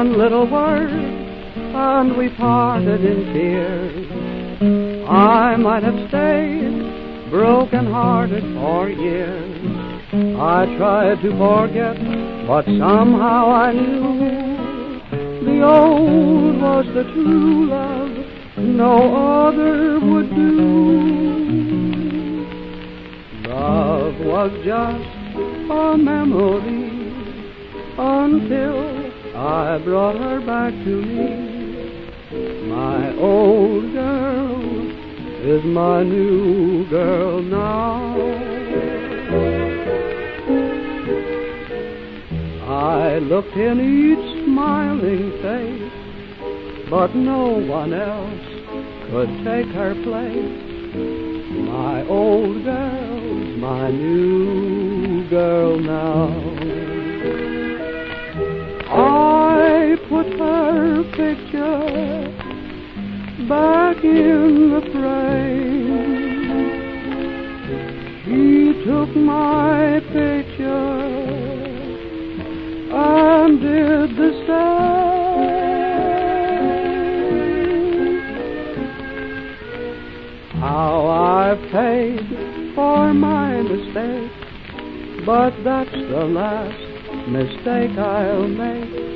one little word, and we parted in tears. I might have stayed broken-hearted for years. I tried to forget, but somehow I knew the old was the true love no other would do. Love was just a memory until I brought her back to me. My old girl is my new girl now. I looked in each smiling face, but no one else could take her place. My old girl's my new girl now. I put her picture back in the frame. She took my picture and did the same. How I've paid for my mistake, but that's the last mistake I'll make.